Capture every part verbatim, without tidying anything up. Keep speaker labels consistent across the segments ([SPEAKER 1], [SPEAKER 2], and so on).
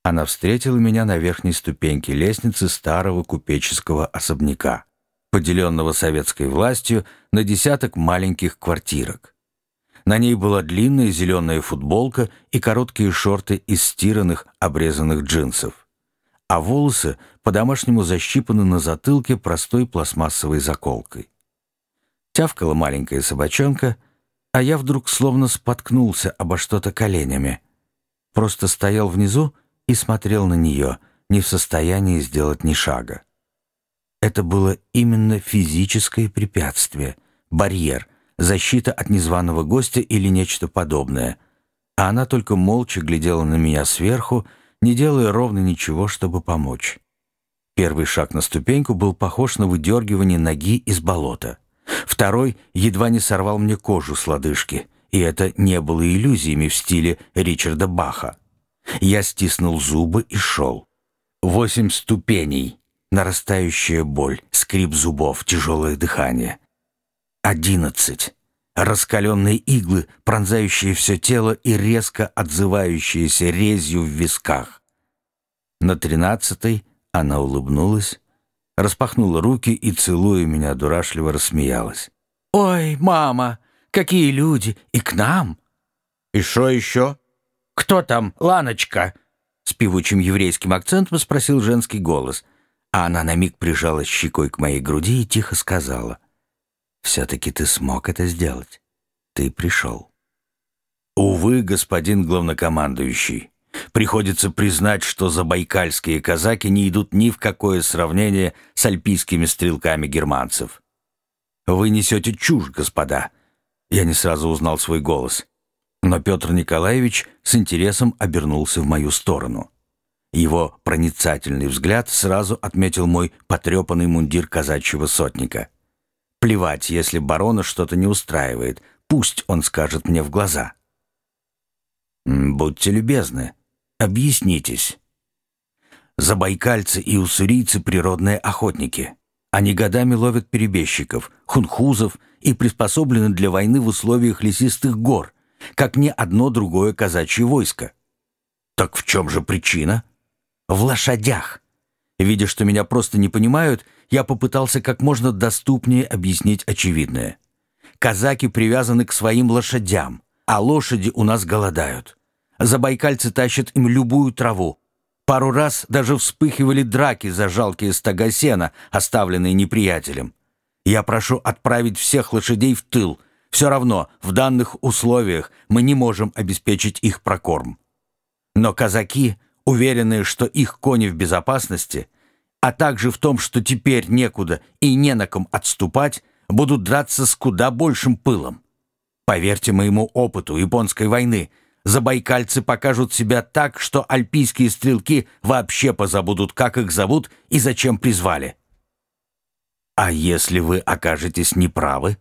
[SPEAKER 1] Она встретила меня на верхней ступеньке лестницы старого купеческого особняка, поделенного советской властью на десяток маленьких квартирок. На ней была длинная зеленая футболка и короткие шорты из стиранных, обрезанных джинсов, а волосы по-домашнему защипаны на затылке простой пластмассовой заколкой. Тявкала маленькая собачонка, а я вдруг словно споткнулся обо что-то коленями. Просто стоял внизу и смотрел на нее, не в состоянии сделать ни шага. Это было именно физическое препятствие, барьер, защита от незваного гостя или нечто подобное, а она только молча глядела на меня сверху, не делая ровно ничего, чтобы помочь. Первый шаг на ступеньку был похож на выдергивание ноги из болота. Второй едва не сорвал мне кожу с лодыжки, и это не было иллюзиями в стиле Ричарда Баха. Я стиснул зубы и шел. Восемь ступеней, нарастающая боль, скрип зубов, тяжелое дыхание. Одиннадцать. Раскаленные иглы, пронзающие все тело и резко отзывающиеся резью в висках. На тринадцатой она улыбнулась, распахнула руки и, целуя меня, дурашливо рассмеялась. «Ой, мама, какие люди! И к нам!» «И шо еще? Кто там, Ланочка?» С певучим еврейским акцентом спросил женский голос, а она на миг прижалась щекой к моей груди и тихо сказала: «Все-таки ты смог это сделать. Ты пришел». Увы, господин главнокомандующий, приходится признать, что забайкальские казаки не идут ни в какое сравнение с альпийскими стрелками германцев. Вы несете чушь, господа. Я не сразу узнал свой голос, но Петр Николаевич с интересом обернулся в мою сторону. Его проницательный взгляд сразу отметил мой потрепанный мундир казачьего сотника. Плевать, если барона что-то не устраивает, пусть он скажет мне в глаза. Будьте любезны, объяснитесь. Забайкальцы и уссурийцы — природные охотники. Они годами ловят перебежчиков, хунхузов и приспособлены для войны в условиях лесистых гор, как ни одно другое казачье войско. Так в чем же причина? В лошадях. Видя, что меня просто не понимают, я попытался как можно доступнее объяснить очевидное. Казаки привязаны к своим лошадям, а лошади у нас голодают. Забайкальцы тащат им любую траву. Пару раз даже вспыхивали драки за жалкие стога сена, оставленные неприятелем. Я прошу отправить всех лошадей в тыл. Все равно, в данных условиях мы не можем обеспечить их прокорм. Но казаки, уверенные, что их кони в безопасности, а также в том, что теперь некуда и не на ком отступать, будут драться с куда большим пылом. Поверьте моему опыту японской войны, забайкальцы покажут себя так, что альпийские стрелки вообще позабудут, как их зовут и зачем призвали. А если вы окажетесь неправы?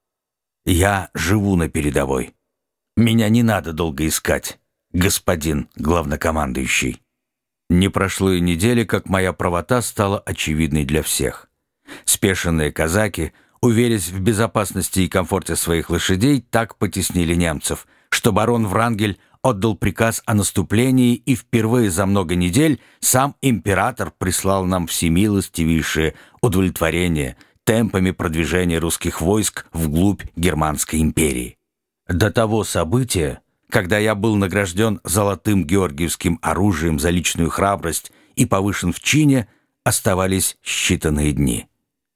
[SPEAKER 1] Я живу на передовой. Меня не надо долго искать, господин главнокомандующий. Не прошло и недели, как моя правота стала очевидной для всех. Спешенные казаки, уверясь в безопасности и комфорте своих лошадей, так потеснили немцев, что барон Врангель отдал приказ о наступлении, и впервые за много недель сам император прислал нам всемилостивейшее удовлетворение темпами продвижения русских войск вглубь Германской империи. До того события, когда я был награжден золотым георгиевским оружием за личную храбрость и повышен в чине, оставались считанные дни.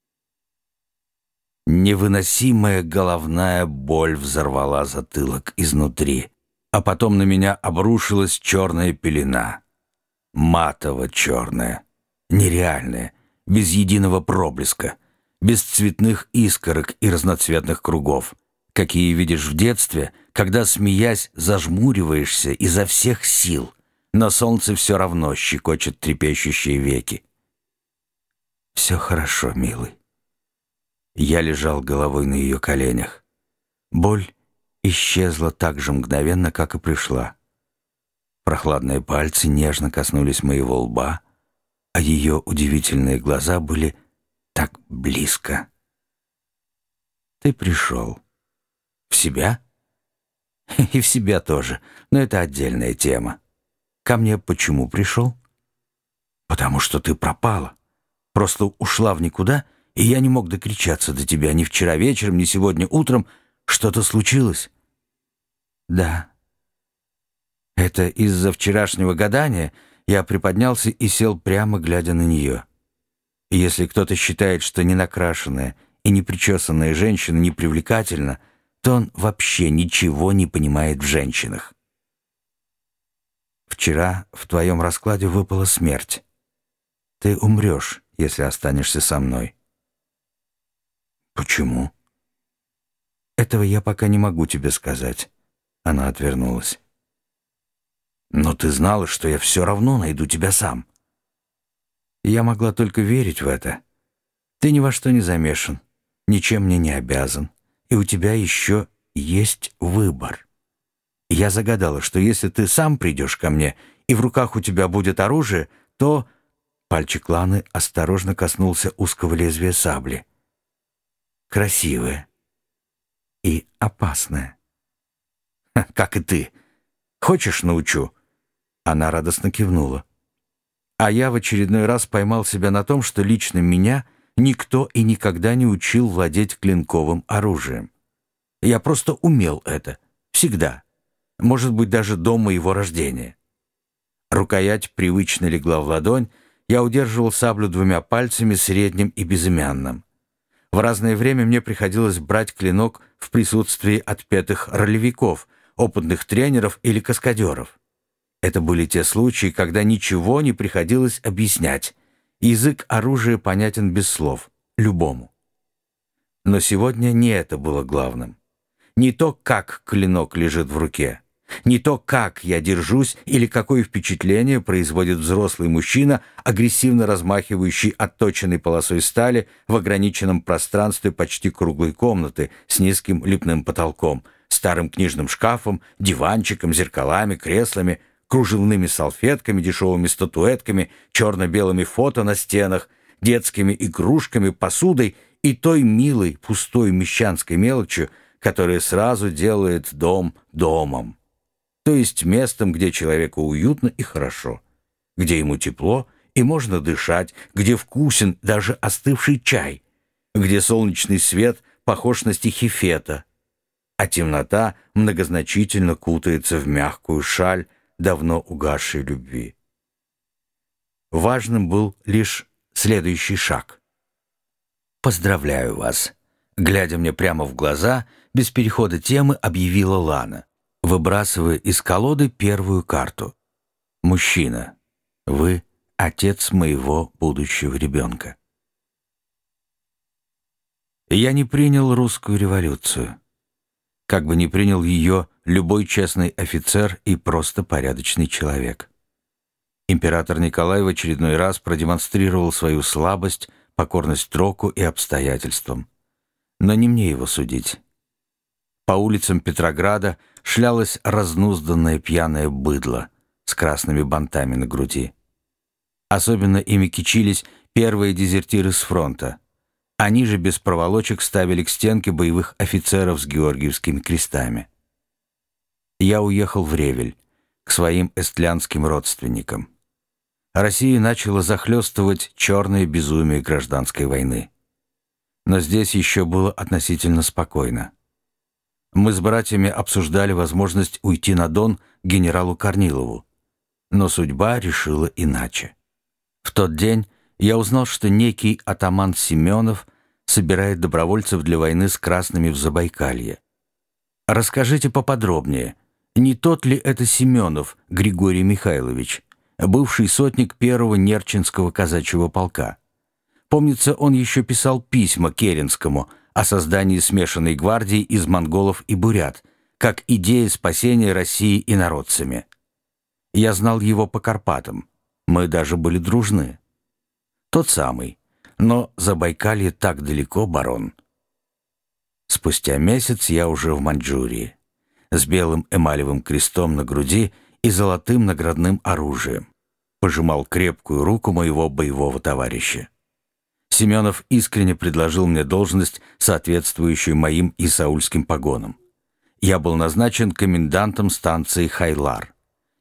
[SPEAKER 1] Невыносимая головная боль взорвала затылок изнутри, а потом на меня обрушилась черная пелена. Матово-черная, нереальная, без единого проблеска, без цветных искорок и разноцветных кругов, какие видишь в детстве, когда, смеясь, зажмуриваешься изо всех сил, но солнце все равно щекочет трепещущие веки. «Все хорошо, милый». Я лежал головой на ее коленях. Боль исчезла так же мгновенно, как и пришла. Прохладные пальцы нежно коснулись моего лба, а ее удивительные глаза были так близко. «Ты пришел. В себя?» «И в себя тоже, но это отдельная тема. Ко мне почему пришел? Потому что ты пропала. Просто ушла в никуда, и я не мог докричаться до тебя ни вчера вечером, ни сегодня утром. Что-то случилось? Да. Это из-за вчерашнего гадания я приподнялся и сел прямо, глядя на нее. И если кто-то считает, что ненакрашенная и непричесанная женщина непривлекательна, то он вообще ничего не понимает в женщинах. Вчера в твоем раскладе выпала смерть. Ты умрешь, если останешься со мной. Почему? Этого я пока не могу тебе сказать. Она отвернулась. Но ты знала, что я все равно найду тебя сам. Я могла только верить в это. Ты ни во что не замешан, ничем мне не обязан, и у тебя еще есть выбор. Я загадала, что если ты сам придешь ко мне, и в руках у тебя будет оружие, то... Пальчик Ланы осторожно коснулся узкого лезвия сабли. Красивая и опасная. Как и ты. Хочешь, научу? Она радостно кивнула. А я в очередной раз поймал себя на том, что лично меня никто и никогда не учил владеть клинковым оружием. Я просто умел это. Всегда. Может быть, даже до моего рождения. Рукоять привычно легла в ладонь, я удерживал саблю двумя пальцами, средним и безымянным. В разное время мне приходилось брать клинок в присутствии отпетых ролевиков, опытных тренеров или каскадеров. Это были те случаи, когда ничего не приходилось объяснять. Язык оружия понятен без слов, любому. Но сегодня не это было главным. Не то, как клинок лежит в руке, не то, как я держусь или какое впечатление производит взрослый мужчина, агрессивно размахивающий отточенной полосой стали в ограниченном пространстве почти круглой комнаты с низким лепным потолком, старым книжным шкафом, диванчиком, зеркалами, креслами, кружевными салфетками, дешевыми статуэтками, черно-белыми фото на стенах, детскими игрушками, посудой и той милой, пустой мещанской мелочью, которая сразу делает дом домом. То есть местом, где человеку уютно и хорошо, где ему тепло и можно дышать, где вкусен даже остывший чай, где солнечный свет похож на стихи Фета, а темнота многозначительно кутается в мягкую шаль давно угасшей любви. Важным был лишь следующий шаг. «Поздравляю вас», — глядя мне прямо в глаза, без перехода темы объявила Лана, выбрасывая из колоды первую карту. «Мужчина, вы отец моего будущего ребенка». Я не принял русскую революцию. Как бы не принял ее любой честный офицер и просто порядочный человек. Император Николай в очередной раз продемонстрировал свою слабость, покорность року и обстоятельствам. Но не мне его судить. По улицам Петрограда шлялось разнузданное пьяное быдло с красными бантами на груди. Особенно ими кичились первые дезертиры с фронта. Они же без проволочек ставили к стенке боевых офицеров с георгиевскими крестами. Я уехал в Ревель, к своим эстлянским родственникам. Россию начало захлестывать черное безумие гражданской войны. Но здесь еще было относительно спокойно. Мы с братьями обсуждали возможность уйти на Дон генералу Корнилову, но судьба решила иначе. В тот день я узнал, что некий атаман Семенов собирает добровольцев для войны с красными в Забайкалье. Расскажите поподробнее, не тот ли это Семенов Григорий Михайлович, бывший сотник первого Нерчинского казачьего полка? Помнится, он еще писал письма Керенскому о создании смешанной гвардии из монголов и бурят, как идея спасения России инородцами. Я знал его по Карпатам, мы даже были дружны. Тот самый, но Забайкалье так далеко, барон. Спустя месяц я уже в Маньчжурии, с белым эмалевым крестом на груди и золотым наградным оружием. Пожимал крепкую руку моего боевого товарища. Семенов искренне предложил мне должность, соответствующую моим исаульским погонам. Я был назначен комендантом станции Хайлар.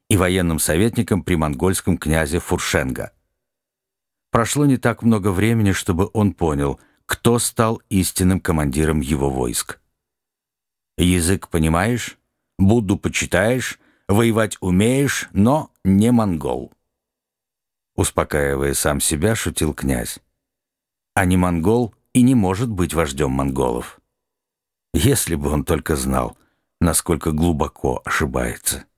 [SPEAKER 1] и военным советником при монгольском князе Фуршенга. Прошло не так много времени, чтобы он понял, кто стал истинным командиром его войск. «Язык понимаешь, Будду почитаешь, воевать умеешь, но не монгол». Успокаивая сам себя, шутил князь. А не монгол и не может быть вождем монголов. Если бы он только знал, насколько глубоко ошибается.